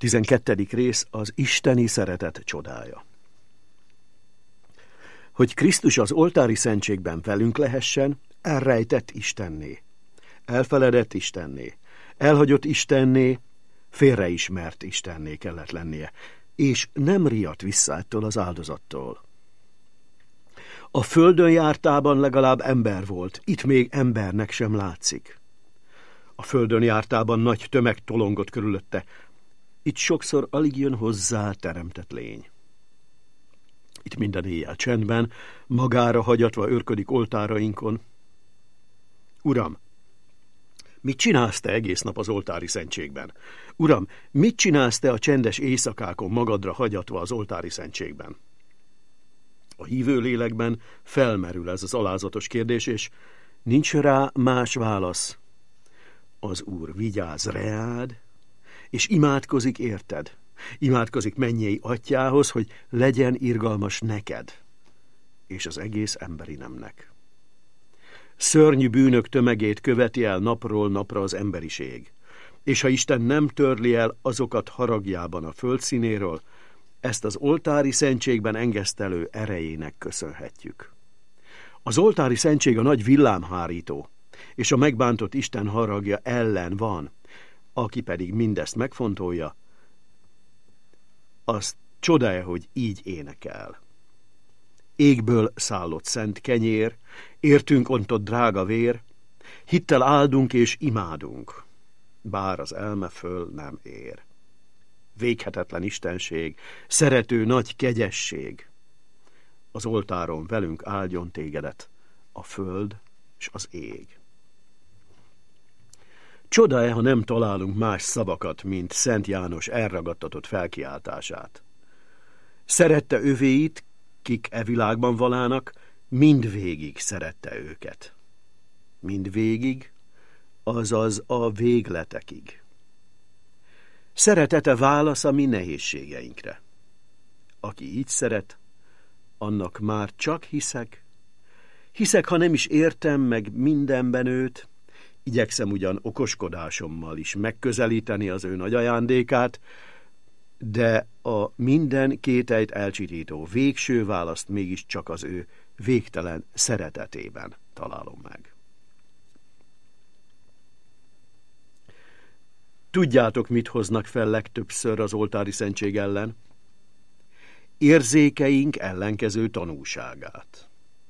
12. rész az isteni szeretet csodája. Hogy Krisztus az oltári szentségben velünk lehessen, elrejtett Istenné, elfeledett Istenné, elhagyott Istenné, félreismert Istenné kellett lennie, és nem riadt vissza ettől az áldozattól. A földön jártában legalább ember volt, itt még embernek sem látszik. A földön jártában nagy tömeg tolongott körülötte, itt sokszor alig jön hozzá teremtett lény. Itt minden éjjel csendben, magára hagyatva őrködik oltárainkon. Uram, mit csinálsz te egész nap az oltári szentségben? Uram, mit csinálsz te a csendes éjszakákon magadra hagyatva az oltári szentségben? A hívő lélekben felmerül ez az alázatos kérdés, és nincs rá más válasz. Az Úr vigyáz reád, és imádkozik érted. Imádkozik mennyei atyához, hogy legyen irgalmas neked, és az egész emberi nemnek. Szörnyű bűnök tömegét követi el napról napra az emberiség, és ha Isten nem törli el azokat haragjában a földszínéről, ezt az oltári szentségben engesztelő erejének köszönhetjük. Az oltári szentség a nagy villámhárító, és a megbántott Isten haragja ellen van, aki pedig mindezt megfontolja, azt csodálja, hogy így énekel. Égből szállott szent kenyér, értünk ontott drága vér, hittel áldunk és imádunk, bár az elme föl nem ér. Véghetetlen istenség, szerető nagy kegyesség, az oltáron velünk áldjon tégedet a föld és az ég. Csoda-e, ha nem találunk más szavakat, mint Szent János elragadtatott felkiáltását. Szerette övéit, kik e világban valának, mindvégig szerette őket. Mindvégig, azaz a végletekig. Szeretete válasz a mi nehézségeinkre. Aki így szeret, annak már csak hiszek. Hiszek, ha nem is értem meg mindenben őt, igyekszem ugyan okoskodásommal is megközelíteni az ő nagy ajándékát, de a minden kételyt elcsitító végső választ mégiscsak az ő végtelen szeretetében találom meg. Tudjátok, mit hoznak fel legtöbbször az oltári szentség ellen? Érzékeink ellenkező tanúságát.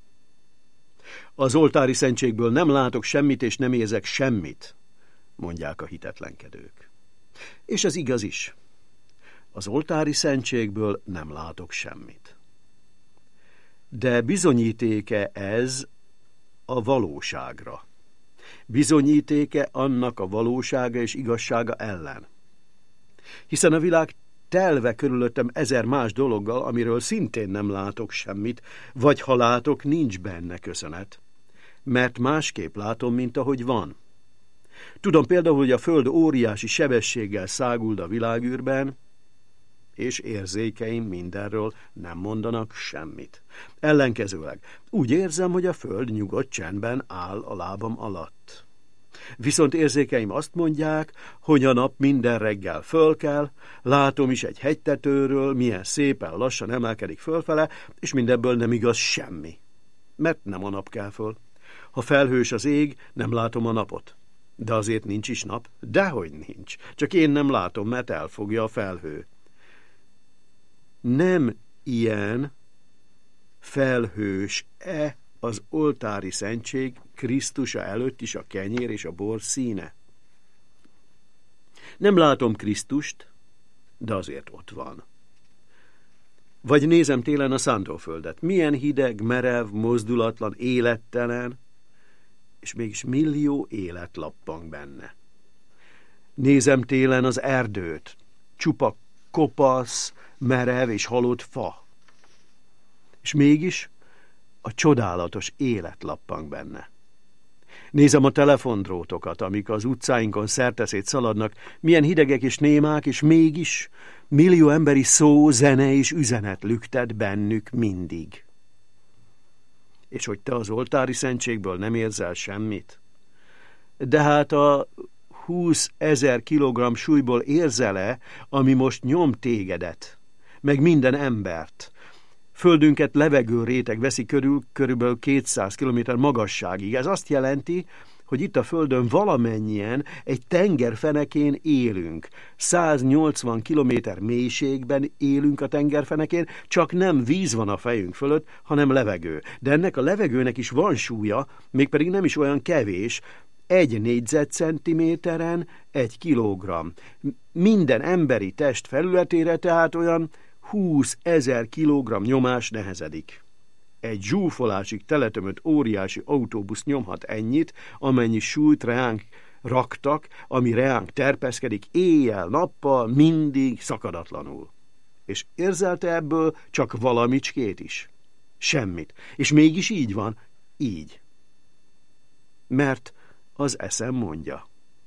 Az oltári szentségből nem látok semmit, és nem érzek semmit, mondják a hitetlenkedők. És ez igaz is. Az oltári szentségből nem látok semmit. De bizonyítéke ez a valóságra. Bizonyítéke annak a valósága és igazsága ellen. Hiszen a világ telve körülöttem ezer más dologgal, amiről szintén nem látok semmit, vagy ha látok, nincs benne köszönet. Mert másképp látom, mint ahogy van. Tudom például, hogy a föld óriási sebességgel száguld a világűrben, és érzékeim mindenről nem mondanak semmit. Ellenkezőleg úgy érzem, hogy a föld nyugodt csendben áll a lábam alatt. Viszont érzékeim azt mondják, hogy a nap minden reggel fölkel, látom is egy hegytetőről, milyen szépen lassan emelkedik fölfele, és mindebből nem igaz semmi. Mert nem a nap kell föl. Ha felhős az ég, nem látom a napot. De azért nincs is nap. Dehogy nincs. Csak én nem látom, mert elfogja a felhő. Nem ilyen felhős-e az oltári szentség Krisztusa előtt is a kenyér és a bor színe? Nem látom Krisztust, de azért ott van. Vagy nézem télen a szántóföldet. Milyen hideg, merev, mozdulatlan, élettelen, és mégis millió élet lappang benne. Nézem télen az erdőt, csupa kopasz, merev és halott fa. És mégis a csodálatos élet lappang benne. Nézem a telefondrótokat, amik az utcáinkon szerteszét szaladnak, milyen hidegek és némák, és mégis millió emberi szó, zene és üzenet lüktet bennük mindig. És hogy te az oltári szentségből nem érzel semmit? De hát a 20 000 kilogramm súlyból érzel-e, ami most nyom tégedet, meg minden embert? Földünket levegő réteg veszi körülbelül 200 km magasságig. Ez azt jelenti, hogy itt a Földön valamennyien egy tengerfenekén élünk. 180 kilométer mélységben élünk a tengerfenekén, csak nem víz van a fejünk fölött, hanem levegő. De ennek a levegőnek is van súlya, mégpedig nem is olyan kevés, 1 négyzetcentiméteren 1 kilogramm. Minden emberi test felületére tehát olyan 20 000 kilogramm nyomás nehezedik. Egy zsúfolásig teletömött óriási autóbusz nyomhat ennyit, amennyi súlyt reánk raktak, ami reánk terpeszkedik éjjel-nappal, mindig szakadatlanul. És érzelte ebből csak valamicskét is? Semmit. És mégis így van, így. Mert az eszem mondja.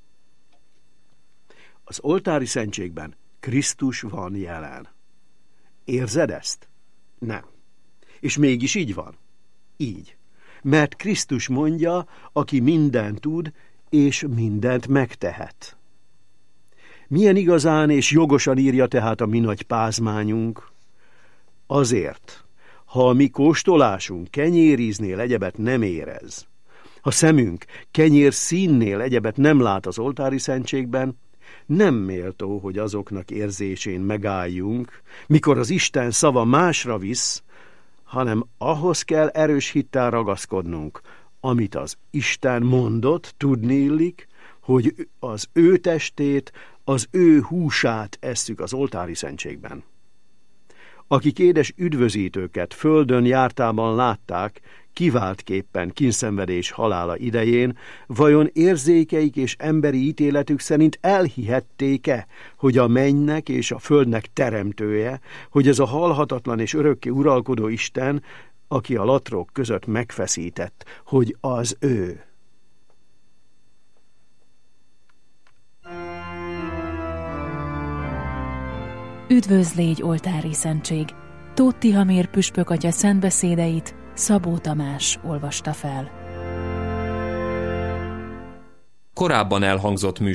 Az oltári szentségben Krisztus van jelen. Érzed ezt? Nem. És mégis így van. Így. Mert Krisztus mondja, aki mindent tud, és mindent megtehet. Milyen igazán és jogosan írja tehát a mi nagy pázmányunk? Azért, ha a mi kóstolásunk kenyéríznél egyebet nem érez, ha szemünk kenyér színnél egyebet nem lát az oltári szentségben, nem méltó, hogy azoknak érzésén megálljunk, mikor az Isten szava másra visz, hanem ahhoz kell erős hittel ragaszkodnunk, amit az Isten mondott, tudni illik, hogy az ő testét, az ő húsát esszük az oltári szentségben. Akik édes üdvözítőket földön jártában látták, kiváltképpen kínszenvedés halála idején, vajon érzékeik és emberi ítéletük szerint elhihették-e, hogy a mennynek és a földnek teremtője, hogy ez a halhatatlan és örökké uralkodó Isten, aki a latrók között megfeszített, hogy az ő? Üdvözl légy, oltári szentség! Tóth Tihamér püspök atya szentbeszédeit Szabó Tamás olvasta fel. Korábban elhangzott